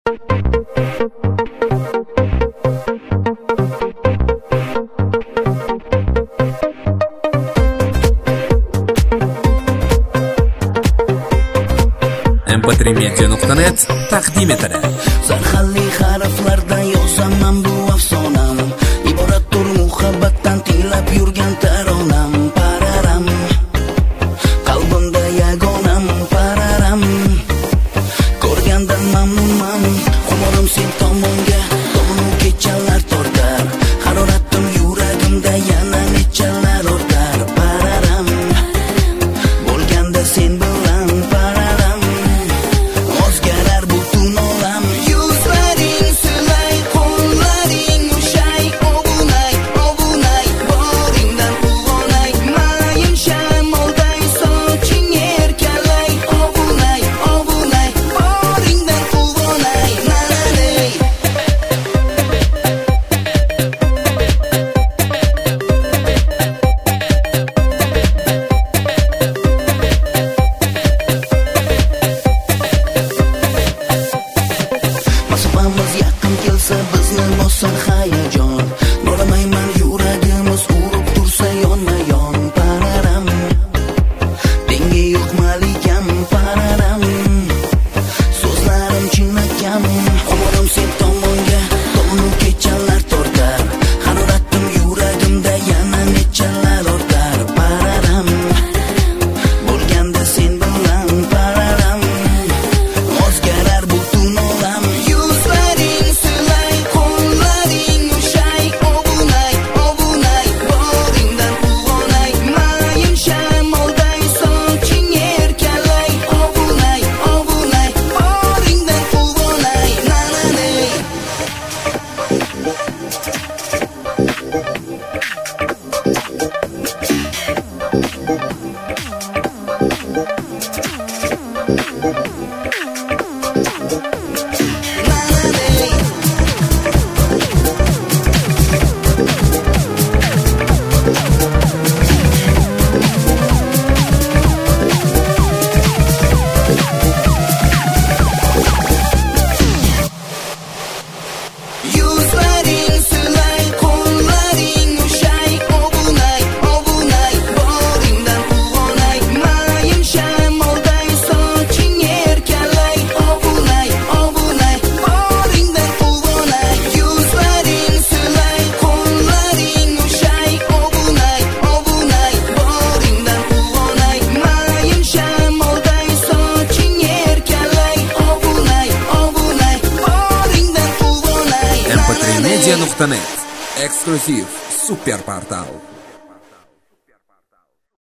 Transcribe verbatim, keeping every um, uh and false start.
em p tre media nuqta net taqdim etadi. Zarxalli harflardan yozaman bu afsonam, iboratdir muhabbatdan tinglab yurgan taronam. Pararam, qalbimda yagonam, pararam, ko'rgandan mamnunman, xumorim sen tomonga, donu kechalar tortar, haroratim yuragimda yana nechalar ortar. Pararam, bo'lganda sen bilan pararam, o'zgarar butun olam. Yuzlaring silay, qo'llaring ushay, ovunay, ovunay, boringdan quvonay, mayin shamolday soching erkalay, ovunay, ovunay, boringdan quvonay, nananay. Masofamiz yaqin kelsa bizni bosar hayajon, noramayman yuragimiz urib tursa yonma-yon. Pararam, tengi yo'q malikam, pararam, so'zlarim chinakam, xumorim sen tomonga, donu kechalar tortar, haroratim yuragimda yana nechalar ortar. Pararam, bo'lganda sen bilan pararam, o'zgarar butun olam. Yuzlaring silay, qo'llaring ushay, ovunay, ovunay, boringdan quvonay, mayin shamolday soching erkalay, ovunay, ovunay, boringdan quvonay, nananay. Yuzlaring silay, qo'llaring ushay, ovunay, ovunay, boringdan quvonay, mayin shamolday soching erkalay, ovunay, ovunay, boringdan quvonay. Yuzlaring silay, qo'llaring ushay, ovunay, ovunay, boringdan quvonay, mayin shamolday soching erkalay, ovunay, ovunay, boringdan quvonay. em p tre media nuqta net eksklyuziv super portal.